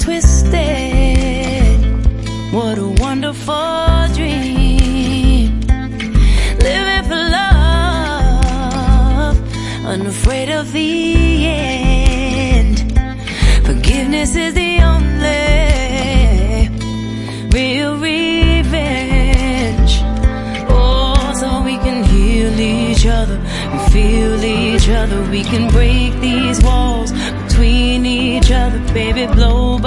twisted. What a wonderful dream. Living for love, unafraid of the end. Forgiveness is the only real revenge. Oh, so we can heal each other and feel each other. We can break these walls between each other, baby, blow by